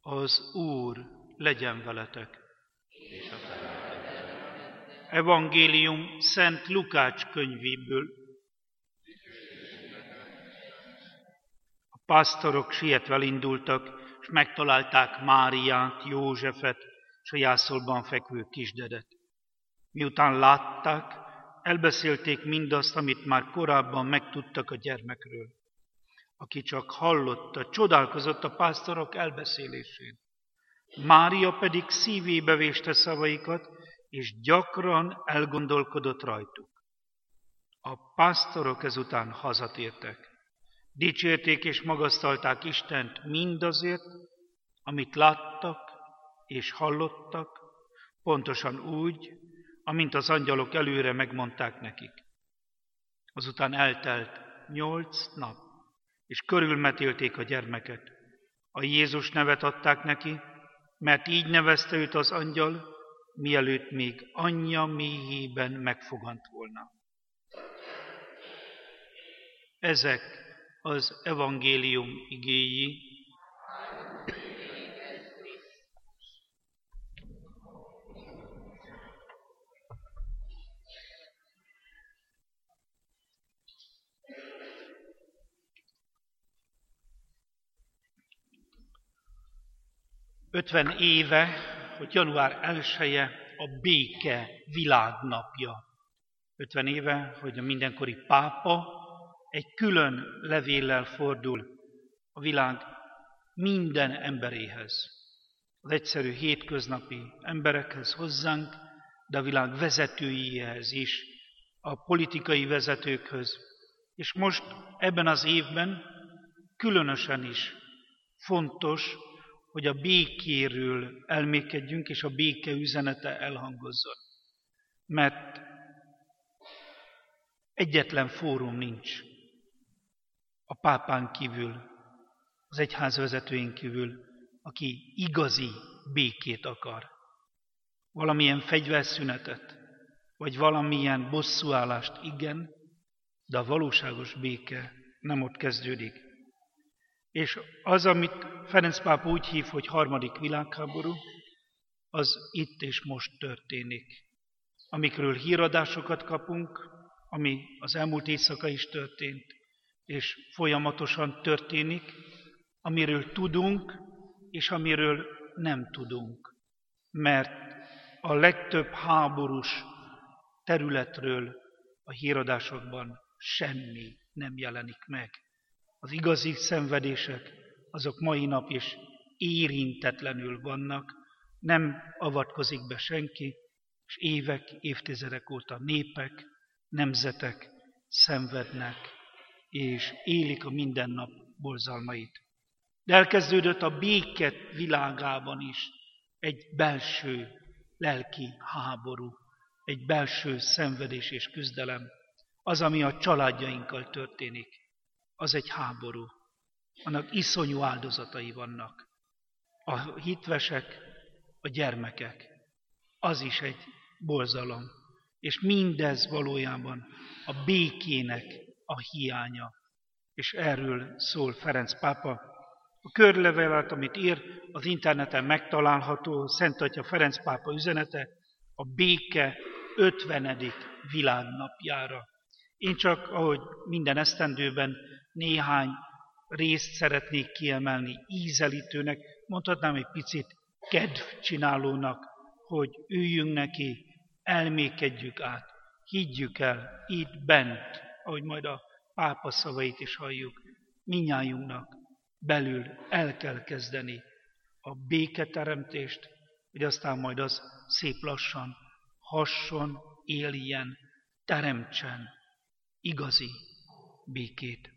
Az Úr legyen veletek. Evangélium Szent Lukács könyvéből. A pásztorok sietve elindultak, és megtalálták Máriát, Józsefet, és a jászolban fekvő kisdedet. Miután látták, elbeszélték mindazt, amit már korábban megtudtak a gyermekről. Aki csak hallotta, csodálkozott a pásztorok elbeszélésén. Mária pedig szívébe véste szavaikat, és gyakran elgondolkodott rajtuk. A pásztorok ezután hazatértek. Dicsérték és magasztalták Istent mindazért, amit láttak és hallottak, pontosan úgy, amint az angyalok előre megmondták nekik. Azután eltelt 8 nap, és körülmetélték a gyermeket. A Jézus nevet adták neki, mert így nevezte őt az angyal, mielőtt még anyja méhében megfogant volna. Ezek az evangélium igéi. Ötven éve, hogy január 1-e a béke világnapja. 50 éve, hogy a mindenkori pápa egy külön levéllel fordul a világ minden emberéhez. Az egyszerű hétköznapi emberekhez, hozzánk, de a világ vezetőihez is, a politikai vezetőkhöz. És most ebben az évben különösen is fontos, hogy a békéről elmékedjünk, és a béke üzenete elhangozzon. Mert egyetlen fórum nincs a pápán kívül, az egyházvezetőink kívül, aki igazi békét akar. Valamilyen fegyverszünetet, vagy valamilyen bosszúállást igen, de a valóságos béke nem ott kezdődik. És az, amit Ferenc pápa úgy hív, hogy 3. világháború, az itt és most történik. Amikről híradásokat kapunk, ami az elmúlt éjszaka is történt, és folyamatosan történik, amiről tudunk, és amiről nem tudunk. Mert a legtöbb háborús területről a híradásokban semmi nem jelenik meg. Az igazi szenvedések, azok mai nap is érintetlenül vannak, nem avatkozik be senki, és évek, évtizedek óta népek, nemzetek szenvednek, és élik a mindennap borzalmait. De elkezdődött a béke világában is egy belső lelki háború, egy belső szenvedés és küzdelem. Az, ami a családjainkkal történik, az egy háború. Annak iszonyú áldozatai vannak. A hitvesek, a gyermekek, az is egy borzalom. És mindez valójában a békének a hiánya. És erről szól Ferenc pápa. A körlevelet, amit ír, az interneten megtalálható, Szent Atya Ferenc pápa üzenete a béke 50. világnapjára. Én csak, ahogy minden esztendőben néhány részt szeretnék kiemelni, ízelítőnek, mondhatnám egy picit kedvcsinálónak, hogy üljünk neki, elmékedjük át, higgyük el itt bent, ahogy majd a pápa szavait is halljuk, mindnyájunknak belül el kell kezdeni a béketeremtést, hogy aztán majd az szép lassan hasson, éljen, teremtsen igazi békét.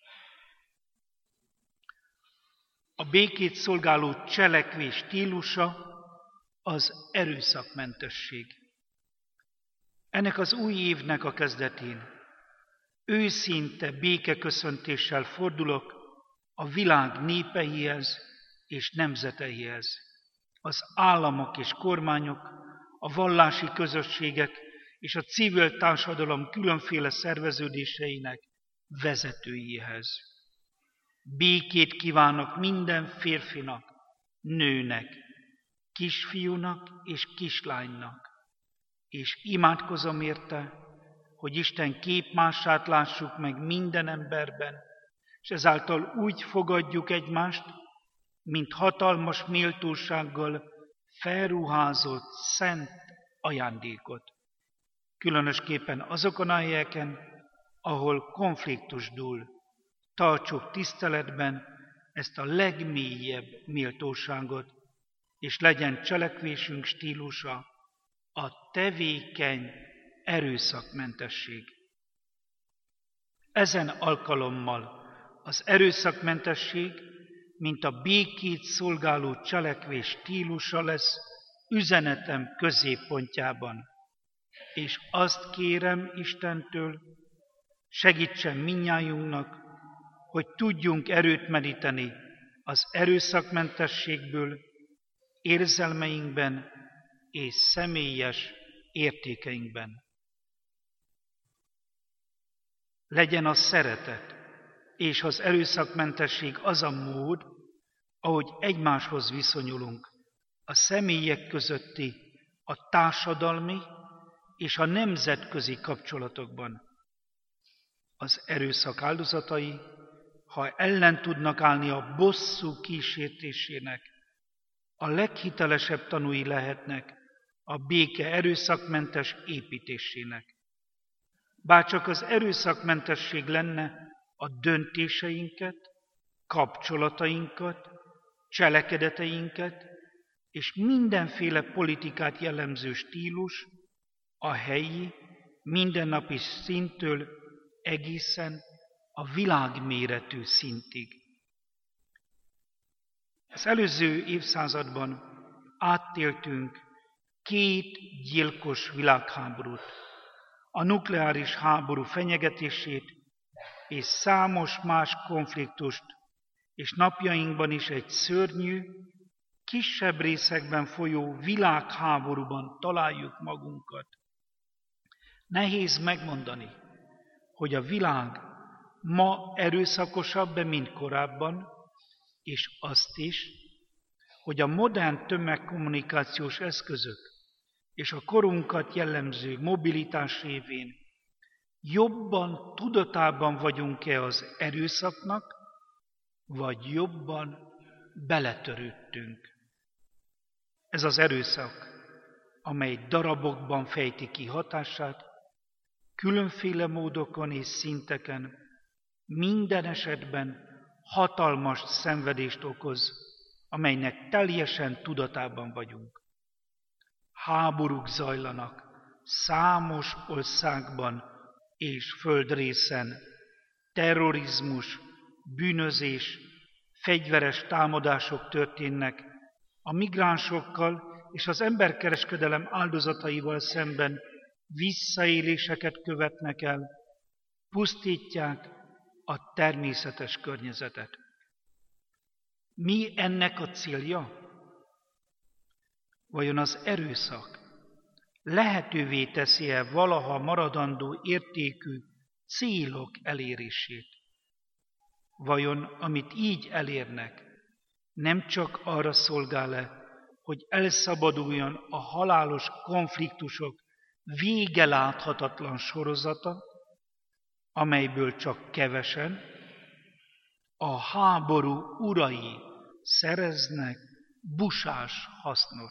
A békét szolgáló cselekvés stílusa az erőszakmentesség. Ennek az új évnek a kezdetén őszinte békeköszöntéssel fordulok a világ népeihez és nemzeteihez, az államok és kormányok, a vallási közösségek és a civil társadalom különféle szerveződéseinek vezetőihez. Békét kívánok minden férfinak nőnek, kisfiúnak és kislánynak, és imádkozom érte, hogy Isten képmását lássuk meg minden emberben, és ezáltal úgy fogadjuk egymást, mint hatalmas méltósággal felruházott szent ajándékot. Különösképpen azokon a helyeken, ahol konfliktus dúl, tartsuk tiszteletben ezt a legmélyebb méltóságot, és legyen cselekvésünk stílusa a tevékeny erőszakmentesség. Ezen alkalommal az erőszakmentesség, mint a békét szolgáló cselekvés stílusa lesz üzenetem középpontjában. És azt kérem Istentől, segítsen mindnyájunknak, hogy tudjunk erőt meríteni az erőszakmentességből érzelmeinkben és személyes értékeinkben. Legyen a szeretet és az erőszakmentesség az a mód, ahogy egymáshoz viszonyulunk, a személyek közötti, a társadalmi és a nemzetközi kapcsolatokban. Az erőszak áldozatai, ha ellen tudnak állni a bosszú kísértésének, a leghitelesebb tanúi lehetnek a béke erőszakmentes építésének. Bárcsak az erőszakmentesség lenne a döntéseinket, kapcsolatainkat, cselekedeteinket és mindenféle politikát jellemző stílus a helyi, mindennapi szinttől egészen a világméretű szintig. Az előző évszázadban áttéltünk 2 gyilkos világháborút, a nukleáris háború fenyegetését és számos más konfliktust, és napjainkban is egy szörnyű, kisebb részekben folyó világháborúban találjuk magunkat. Nehéz megmondani, hogy a világ ma erőszakosabb, mint korábban, és azt is, hogy a modern tömegkommunikációs eszközök és a korunkat jellemző mobilitás révén jobban tudatában vagyunk-e az erőszaknak, vagy jobban beletörődtünk. Ez az erőszak, amely darabokban fejti ki hatását, különféle módokon és szinteken, minden esetben hatalmas szenvedést okoz, amelynek teljesen tudatában vagyunk. Háborúk zajlanak számos országban és földrészen, terrorizmus, bűnözés, fegyveres támadások történnek, a migránsokkal és az emberkereskedelem áldozataival szemben visszaéléseket követnek el, pusztítják a természetes környezetet. Mi ennek a célja? Vajon az erőszak lehetővé teszi-e valaha maradandó értékű célok elérését? Vajon amit így elérnek, nem csak arra szolgál-e, hogy elszabaduljon a halálos konfliktusok vége láthatatlan sorozata, amelyből csak kevesen, a háború urai szereznek busás hasznot.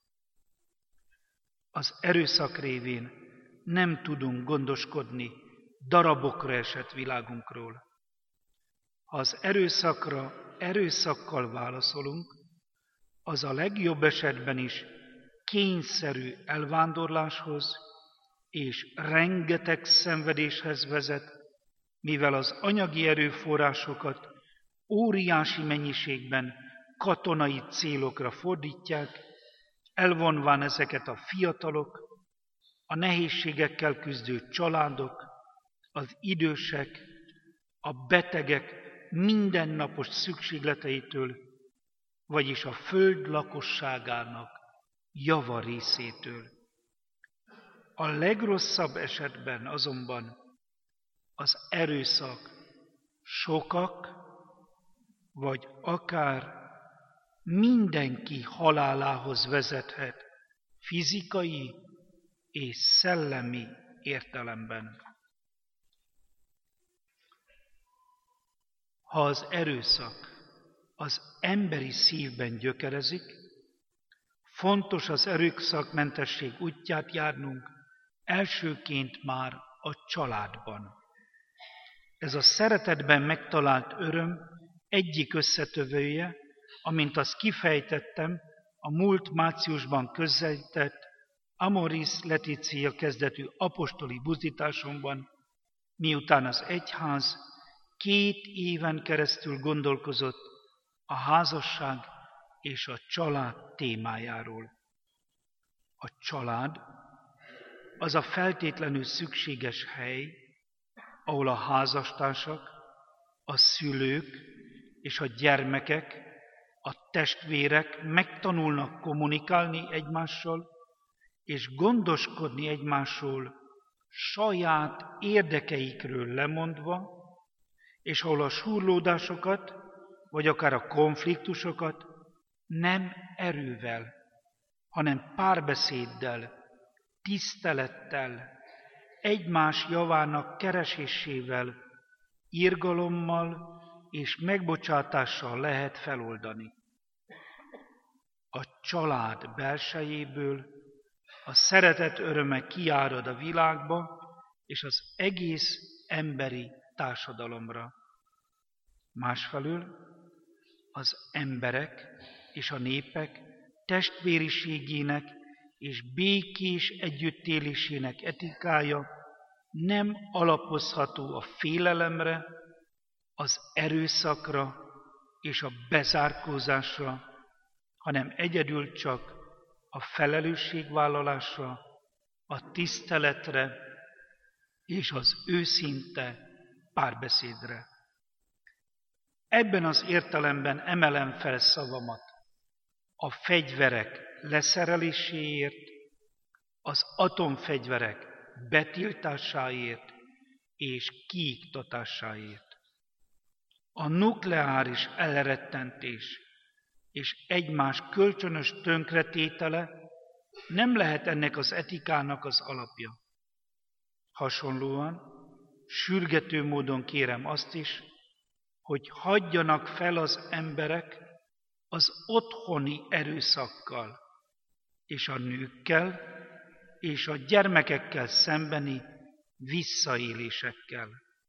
Az erőszak révén nem tudunk gondoskodni darabokra esett világunkról. Ha az erőszakra erőszakkal válaszolunk, az a legjobb esetben is kényszerű elvándorláshoz és rengeteg szenvedéshez vezet, mivel az anyagi erőforrásokat óriási mennyiségben katonai célokra fordítják, elvonván ezeket a fiatalok, a nehézségekkel küzdő családok, az idősek, a betegek mindennapos szükségleteitől, vagyis a föld lakosságának java részétől. A legrosszabb esetben azonban az erőszak sokak, vagy akár mindenki halálához vezethet fizikai és szellemi értelemben. Ha az erőszak az emberi szívben gyökerezik, fontos az erőszakmentesség útját járnunk elsőként már a családban. Ez a szeretetben megtalált öröm egyik összetövője, amint azt kifejtettem a múlt márciusban közzétett Amoris Laetitia kezdetű apostoli buzdításomban, miután az egyház 2 éven keresztül gondolkozott a házasság és a család témájáról. A család az a feltétlenül szükséges hely, ahol a házastársak, a szülők és a gyermekek, a testvérek megtanulnak kommunikálni egymással, és gondoskodni egymásról saját érdekeikről lemondva, és ahol a súrlódásokat, vagy akár a konfliktusokat nem erővel, hanem párbeszéddel, tisztelettel, egymás javának keresésével, irgalommal és megbocsátással lehet feloldani. A család belsejéből a szeretet öröme kiárad a világba és az egész emberi társadalomra. Másfelől az emberek és a népek testvériségének és békés együttélésének etikája nem alapozható a félelemre, az erőszakra és a bezárkózásra, hanem egyedül csak a felelősségvállalásra, a tiszteletre és az őszinte párbeszédre. Ebben az értelemben emelem fel szavamat a fegyverek leszereléséért, az atomfegyverek betiltásáért és kiiktatásáért. A nukleáris elrettentés és egymás kölcsönös tönkretétele nem lehet ennek az etikának az alapja. Hasonlóan sürgető módon kérem azt is, hogy hagyjanak fel az emberek az otthoni erőszakkal és a nőkkel és a gyermekekkel szembeni visszaélésekkel.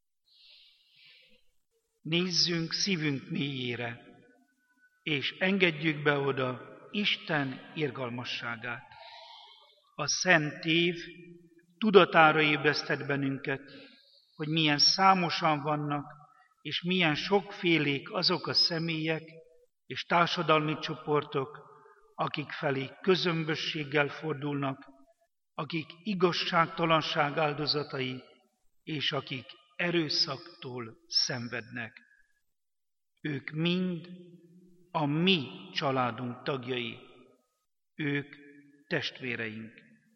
Nézzünk szívünk mélyére, és engedjük be oda Isten irgalmasságát. A Szent Év tudatára ébresztett bennünket, hogy milyen számosan vannak, és milyen sokfélék azok a személyek és társadalmi csoportok, akik felé közömbösséggel fordulnak, akik igazságtalanság áldozatai, és akik erőszaktól szenvednek. Ők mind a mi családunk tagjai, ők testvéreink.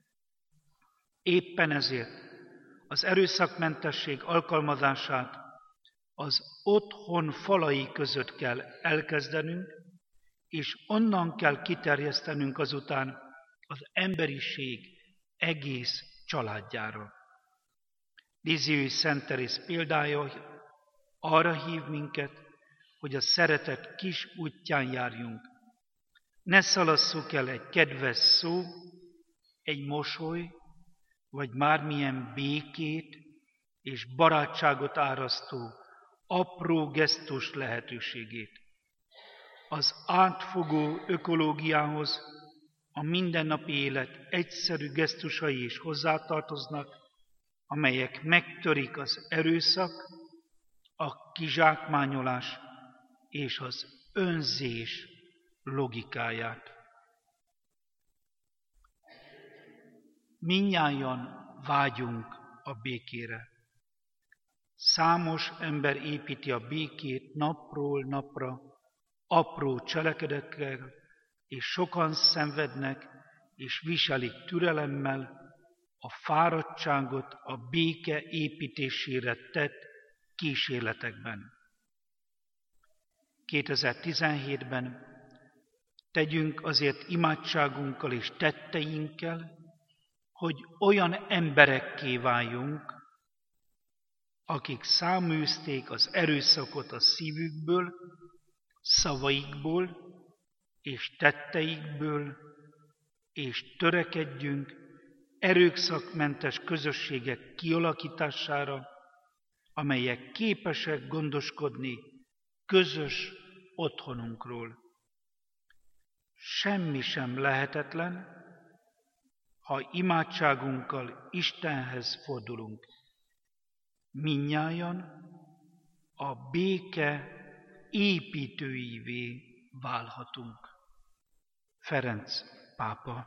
Éppen ezért az erőszakmentesség alkalmazását az otthon falai között kell elkezdenünk, és onnan kell kiterjesztenünk azután az emberiség egész családjára. Lisieux Szent Teréz példája arra hív minket, hogy a szeretet kis útján járjunk. Ne szalasszuk el egy kedves szó, egy mosoly, vagy bármilyen békét és barátságot árasztó apró gesztus lehetőségét. Az átfogó ökológiához a mindennapi élet egyszerű gesztusai is hozzátartoznak, amelyek megtörik az erőszak, a kizsákmányolás és az önzés logikáját. Mindnyájan vágyunk a békére. Számos ember építi a békét napról napra, apró cselekedettel, és sokan szenvednek és viselik türelemmel a fáradtságot a béke építésére tett kísérletekben. 2017-ben tegyünk azért imádságunkkal és tetteinkkel, hogy olyan emberekké váljunk, akik száműzték az erőszakot a szívükből, szavaikból és tetteikből, és törekedjünk erőszakmentes közösségek kialakítására, amelyek képesek gondoskodni közös otthonunkról. Semmi sem lehetetlen, ha imádságunkkal Istenhez fordulunk. Mindnyájan a béke építőivé válhatunk. Ferenc pápa.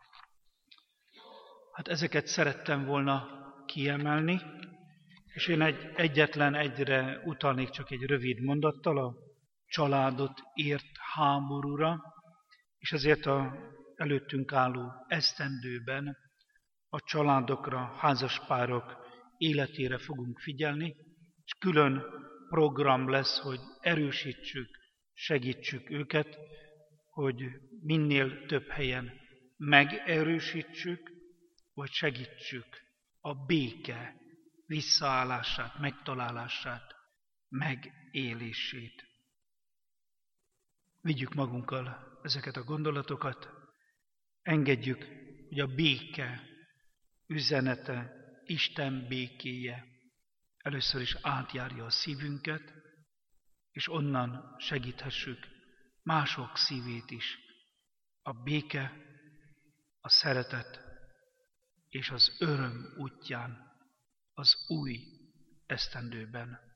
Hát ezeket szerettem volna kiemelni, és én egyetlen egyre utalnék csak egy rövid mondattal, a családot ért háborúra, és ezért a előttünk álló esztendőben a családokra, házaspárok életére fogunk figyelni, és külön program lesz, hogy erősítsük, segítsük őket, hogy minél több helyen megerősítsük, vagy segítsük a béke visszaállását, megtalálását, megélését. Vigyük magunkkal ezeket a gondolatokat, engedjük, hogy a béke üzenete, Isten békéje először is átjárja a szívünket, és onnan segíthessük mások szívét is. A béke, a szeretet és az öröm útján az új esztendőben.